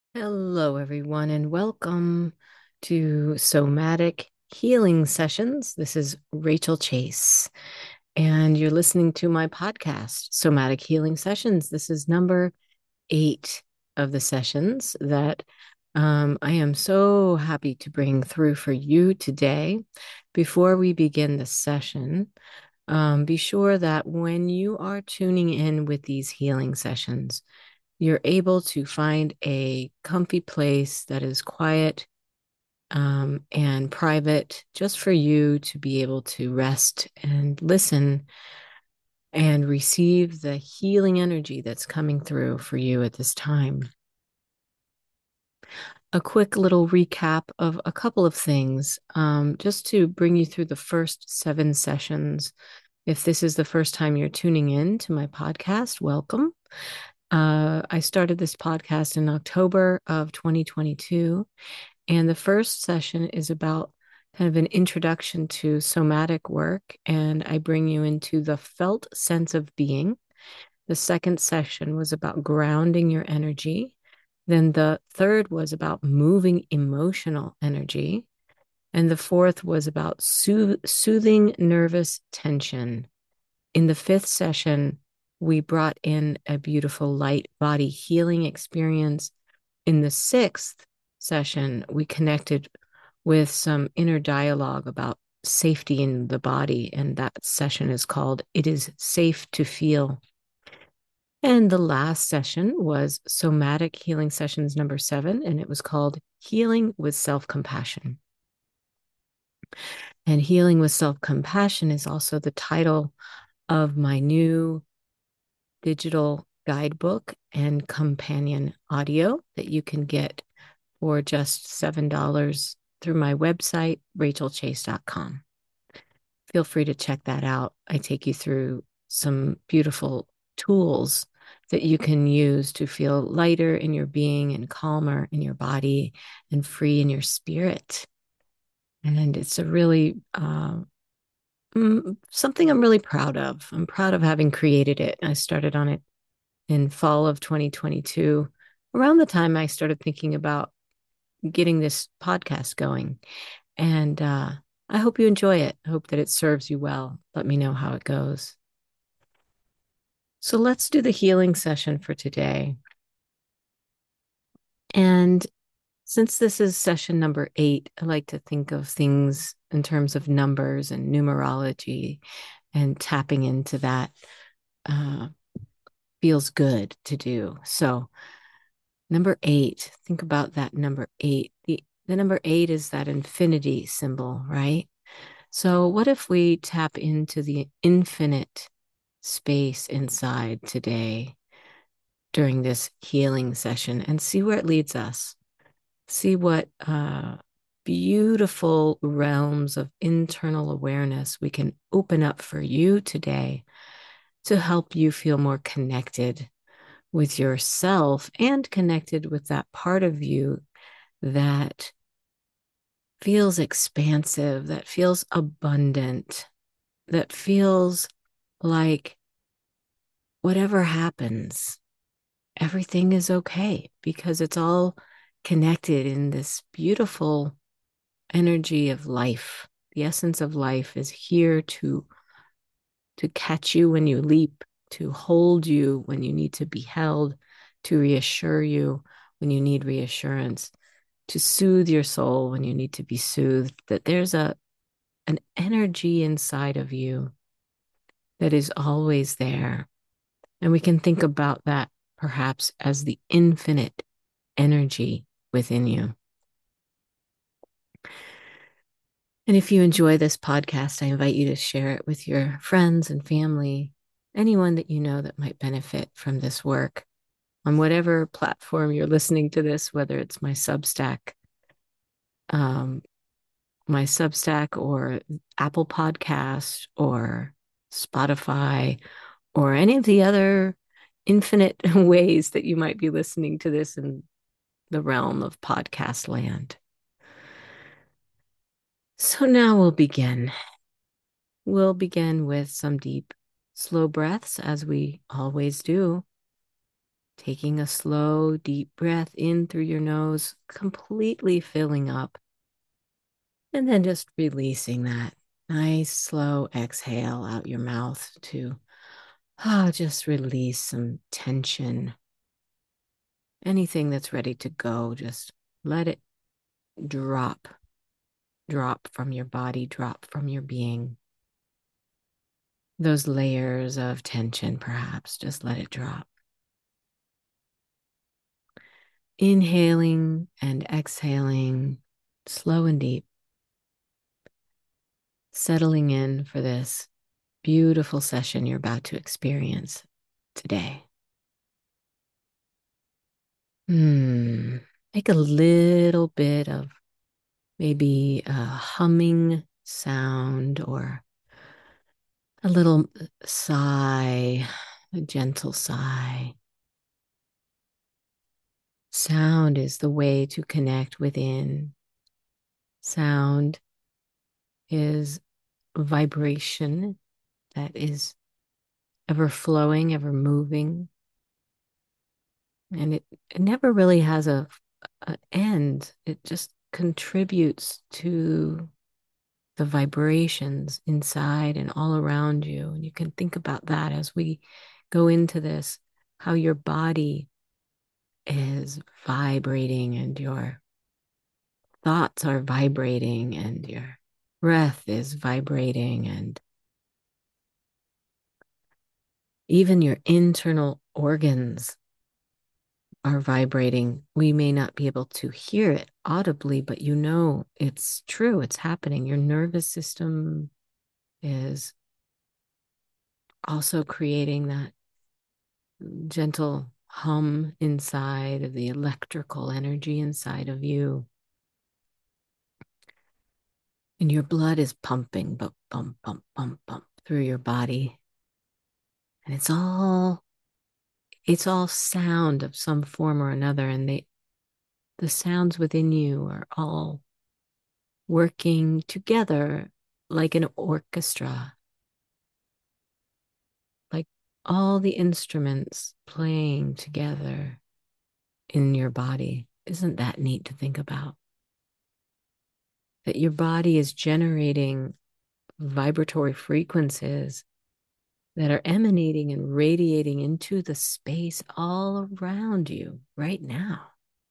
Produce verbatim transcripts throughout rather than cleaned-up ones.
Hello, everyone, and welcome to Somatic Healing Sessions. This is Rachel Chase, and you're listening to my podcast, Somatic Healing Sessions. This is number eight of the sessions that um, I am so happy to bring through for you today. Before we begin the session, um, be sure that when you are tuning in with these healing sessions, you're able to find a comfy place that is quiet um, and private just for you to be able to rest and listen and receive the healing energy that's coming through for you at this time. A quick little recap of a couple of things, um, just to bring you through the first seven sessions. If this is the first time you're tuning in to my podcast, welcome. Uh, I started this podcast in October of twenty twenty-two, and the first session is about kind of an introduction to somatic work, and I bring you into the felt sense of being. The second session was about grounding your energy. Then the third was about moving emotional energy. And the fourth was about sooth- soothing nervous tension. In the fifth session, we brought in a beautiful light body healing experience. In the sixth session, we connected with some inner dialogue about safety in the body. And that session is called It Is Safe to Feel. And the last session was Somatic Healing Sessions number seven, and it was called Healing with Self-Compassion. And Healing with Self-Compassion is also the title of my new digital guidebook and companion audio that you can get for just seven dollars through my website, rachel chase dot com. Feel free to check that out. I take you through some beautiful tools that you can use to feel lighter in your being and calmer in your body and free in your spirit. And it's a really uh, something I'm really proud of. I'm proud of having created it. I started on it in fall of twenty twenty-two, around the time I started thinking about getting this podcast going. And uh, I hope you enjoy it. I hope that it serves you well. Let me know how it goes. So let's do the healing session for today. And since this is session number eight, I like to think of things in terms of numbers and numerology, and tapping into that uh, feels good to do. So, number eight, think about that number eight. The, the number eight is that infinity symbol, right? So, what if we tap into the infinite space inside today during this healing session and see where it leads us? See what uh, beautiful realms of internal awareness we can open up for you today to help you feel more connected with yourself and connected with that part of you that feels expansive, that feels abundant, that feels like whatever happens, everything is okay because it's all connected in this beautiful energy of life. The essence of life is here to to catch you when you leap, to hold you when you need to be held, to reassure you when you need reassurance, to soothe your soul when you need to be soothed. That there's a an energy inside of you that is always there. And we can think about that perhaps as the infinite energy within you. And if you enjoy this podcast, I invite you to share it with your friends and family, anyone that you know that might benefit from this work on whatever platform you're listening to this, whether it's my Substack, um, my Substack or Apple Podcast or Spotify or any of the other infinite ways that you might be listening to this in the realm of podcast land. So now we'll begin. We'll begin with some deep, slow breaths, as we always do. Taking a slow, deep breath in through your nose, completely filling up, and then just releasing that nice, slow exhale out your mouth to ah, just release some tension. Anything that's ready to go, just let it drop, drop from your body, drop from your being. Those layers of tension, perhaps, just let it drop. Inhaling and exhaling, slow and deep, settling in for this beautiful session you're about to experience today. Hmm. Make a little bit of maybe a humming sound or a little sigh, a gentle sigh. Sound is the way to connect within. Sound is vibration that is ever flowing, ever moving. And it, it never really has a, a end. It just contributes to the vibrations inside and all around you. And you can think about that as we go into this, how your body is vibrating and your thoughts are vibrating and your breath is vibrating and even your internal organs are vibrating. We may not be able to hear it audibly, but you know it's true, it's happening. Your nervous system is also creating that gentle hum inside of the electrical energy inside of you. And your blood is pumping, bump, bump, bump, bump, bump through your body. And it's all it's all sound of some form or another. And they the sounds within you are all working together like an orchestra, like all the instruments playing together in your body. Isn't that neat to think about? That your body is generating vibratory frequencies that are emanating and radiating into the space all around you right now.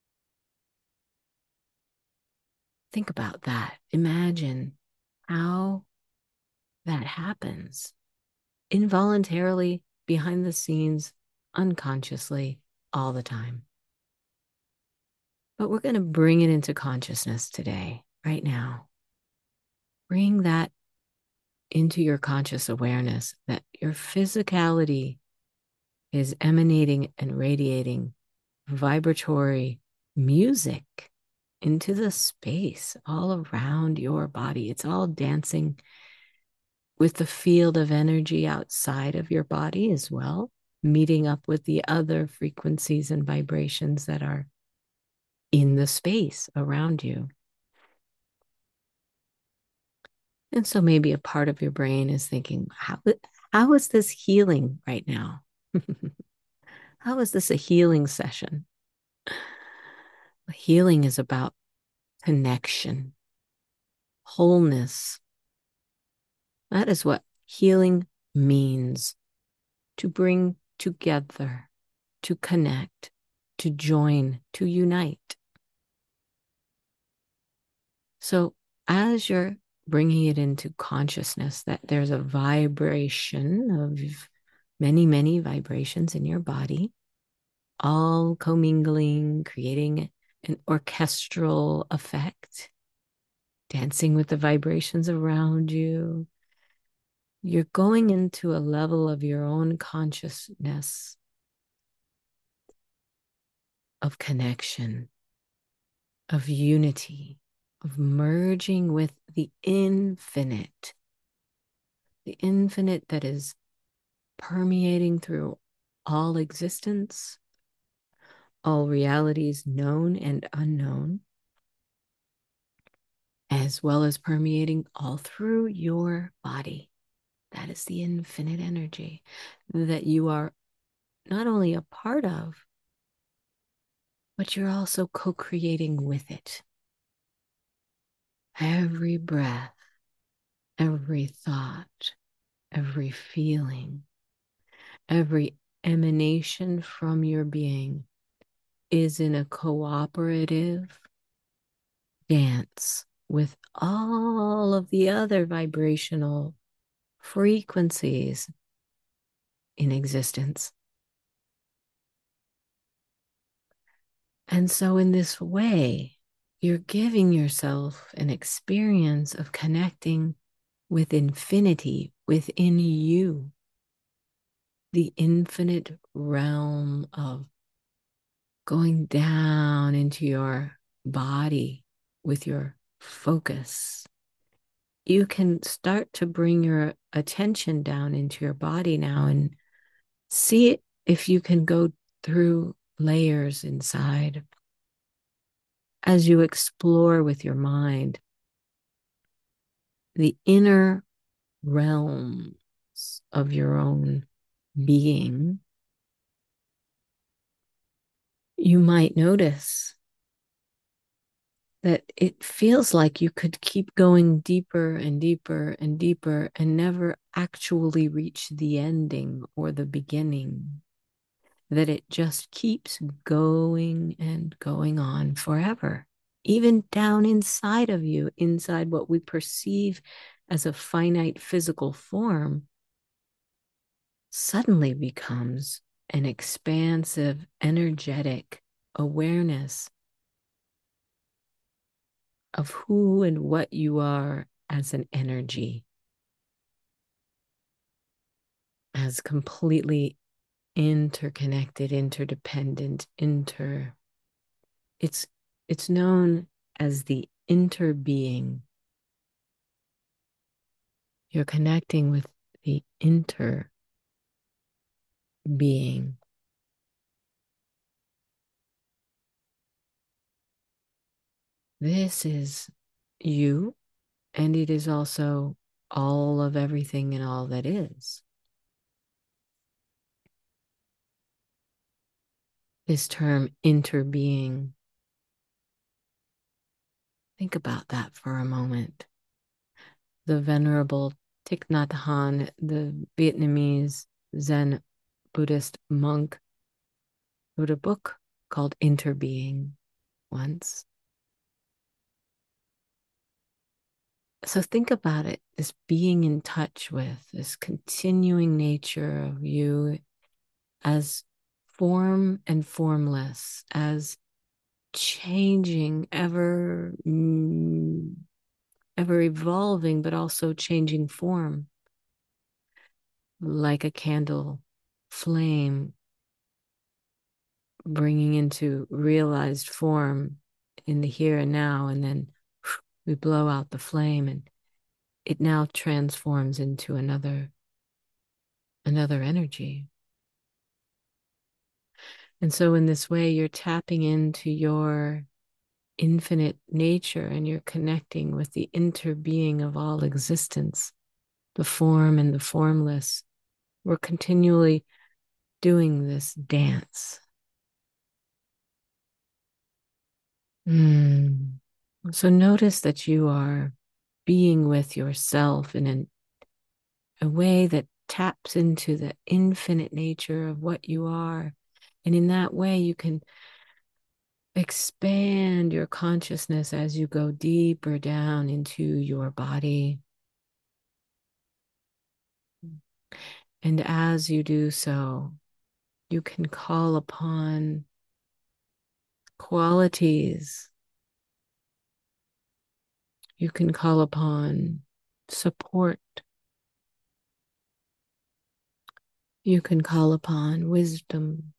Think about that. Imagine how that happens involuntarily, behind the scenes, unconsciously, all the time. But we're going to bring it into consciousness today, right now. Bring that into your conscious awareness that your physicality is emanating and radiating vibratory music into the space all around your body. It's all dancing with the field of energy outside of your body as well, meeting up with the other frequencies and vibrations that are in the space around you. And so maybe a part of your brain is thinking, how, how is this healing right now? How is this a healing session? Healing is about connection, wholeness. That is what healing means, to bring together, to connect, to join, to unite. So as you're bringing it into consciousness that there's a vibration of many, many vibrations in your body, all commingling, creating an orchestral effect, dancing with the vibrations around you. You're going into a level of your own consciousness of connection, of unity, of merging with the infinite, the infinite that is permeating through all existence, all realities known and unknown, as well as permeating all through your body. That is the infinite energy that you are not only a part of, but you're also co-creating with it. Every breath, every thought, every feeling, every emanation from your being is in a cooperative dance with all of the other vibrational frequencies in existence. And so, in this way, you're giving yourself an experience of connecting with infinity within you, the infinite realm of going down into your body with your focus. You can start to bring your attention down into your body now and see if you can go through layers inside as you explore with your mind the inner realms of your own being. You might notice that it feels like you could keep going deeper and deeper and deeper and never actually reach the ending or the beginning, that it just keeps going and going on forever, even down inside of you, inside what we perceive as a finite physical form, suddenly becomes an expansive, energetic awareness of who and what you are as an energy, as completely interconnected, interdependent, inter. It's it's known as the interbeing. You're connecting with the interbeing. This is you, and it is also all of everything and all that is. This term interbeing, think about that for a moment. The Venerable Thich Nhat Hanh, the Vietnamese Zen Buddhist monk, wrote a book called Interbeing once. So think about it, this being in touch with, this continuing nature of you as form and formless, as changing, ever, mm, ever evolving, but also changing form, like a candle flame bringing into realized form in the here and now, and then we blow out the flame and it now transforms into another another energy. And so in this way, you're tapping into your infinite nature and you're connecting with the interbeing of all existence, the form and the formless. We're continually doing this dance. Mm. So notice that you are being with yourself in an, a way that taps into the infinite nature of what you are. And in that way, you can expand your consciousness as you go deeper down into your body. And as you do so, you can call upon qualities. You can call upon support. You can call upon wisdom.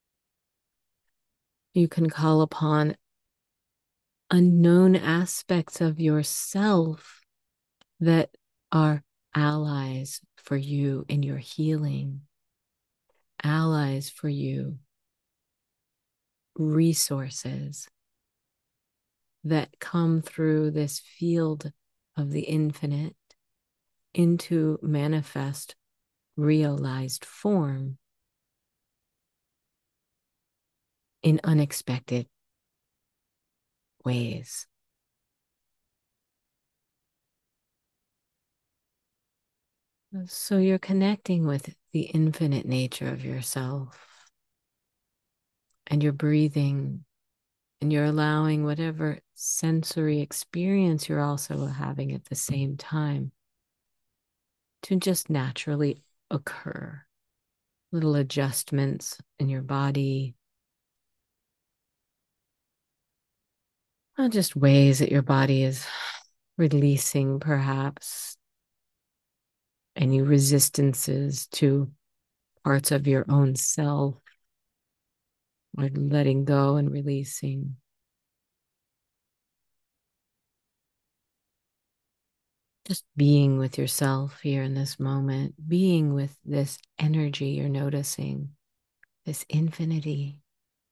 You can call upon unknown aspects of yourself that are allies for you in your healing, allies for you, resources that come through this field of the infinite into manifest, realized form. in unexpected ways. So you're connecting with the infinite nature of yourself, and you're breathing, and you're allowing whatever sensory experience you're also having at the same time to just naturally occur. Little adjustments in your body, just ways that your body is releasing perhaps any resistances to parts of your own self, or letting go and releasing. Just being with yourself here in this moment, being with this energy you're noticing, this infinity,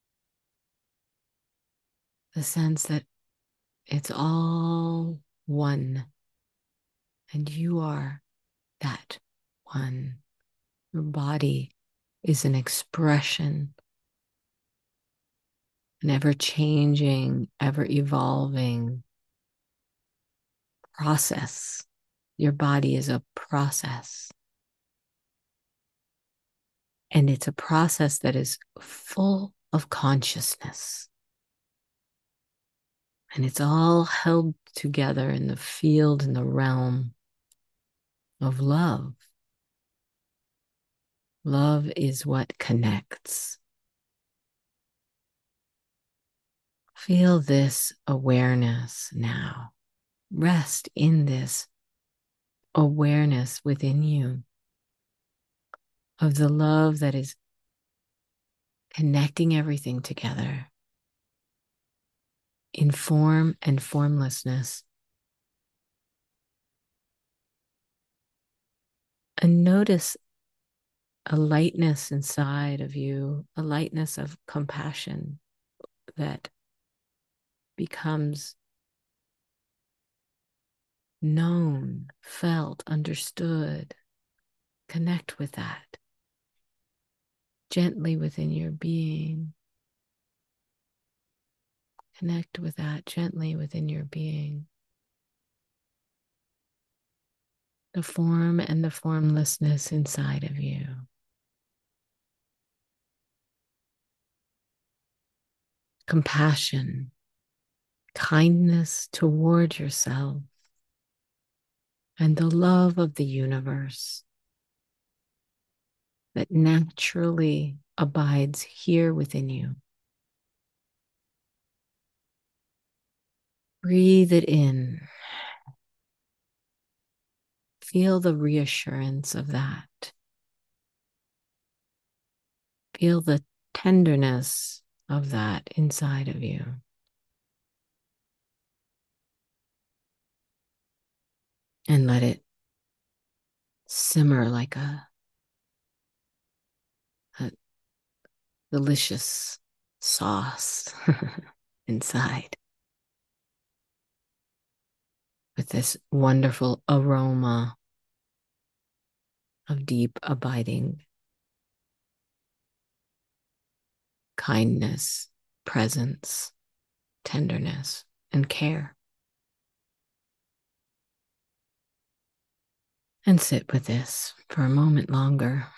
the sense that it's all one, and you are that one. Your body is an expression, an ever changing, ever evolving process. Your body is a process. And it's a process that is full of consciousness. And it's all held together in the field, in the realm of love. Love is what connects. Feel this awareness now. Rest in this awareness within you of the love that is connecting everything together in form and formlessness. And notice a lightness inside of you, a lightness of compassion that becomes known, felt, understood. Connect with that gently within your being. Connect with that gently within your being. The form and the formlessness inside of you. Compassion, kindness toward yourself, and the love of the universe that naturally abides here within you. Breathe it in. Feel the reassurance of that. Feel the tenderness of that inside of you. And let it simmer like a, a delicious sauce inside, with this wonderful aroma of deep, abiding kindness, presence, tenderness, and care. And sit with this for a moment longer,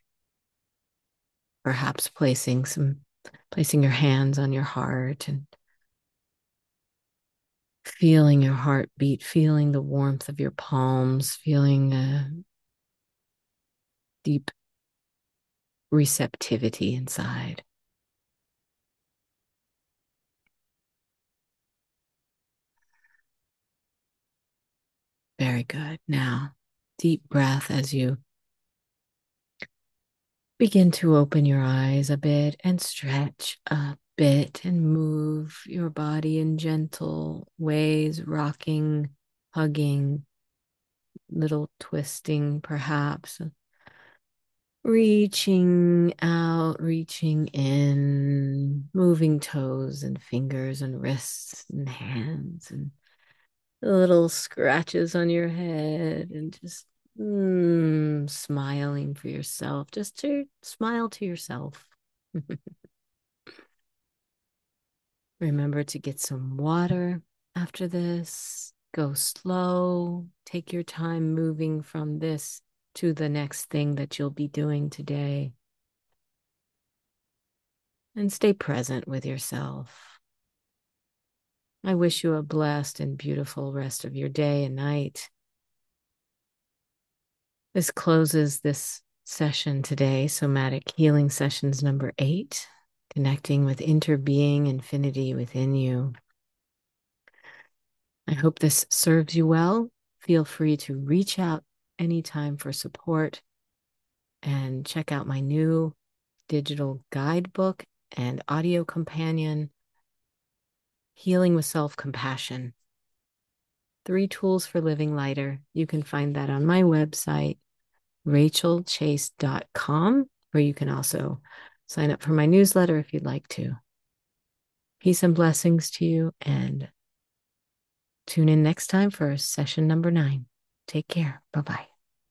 perhaps placing some, placing your hands on your heart and feeling your heartbeat, feeling the warmth of your palms, feeling a deep receptivity inside. Very good. Now, deep breath as you begin to open your eyes a bit and stretch a bit and move your body in gentle ways, rocking, hugging, little twisting perhaps, reaching out, reaching in, moving toes and fingers and wrists and hands, and little scratches on your head, and just mm, smiling for yourself, just to smile to yourself. Remember to get some water after this. Go slow. Take your time moving from this to the next thing that you'll be doing today. And stay present with yourself. I wish you a blessed and beautiful rest of your day and night. This closes this session today, Somatic Healing Sessions number eight, connecting with interbeing infinity within you. I hope this serves you well. Feel free to reach out anytime for support and check out my new digital guidebook and audio companion, Healing with Self-Compassion. Three Tools for Living Lighter. You can find that on my website, rachel chase dot com, where you can also sign up for my newsletter if you'd like to. Peace and blessings to you, and tune in next time for session number nine. Take care. Bye-bye.